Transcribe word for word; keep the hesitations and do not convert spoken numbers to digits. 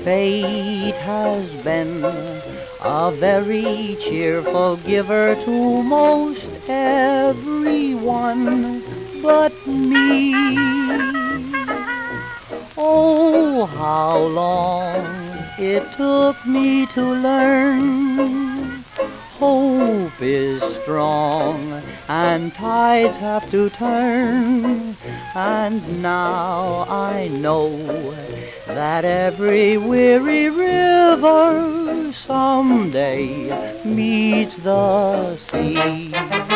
Fate has been a very cheerful giver to most everyone but me. Oh, how long it took me to learn. Hope is strong and tides have to turn. And now I know that every weary river someday meets the sea.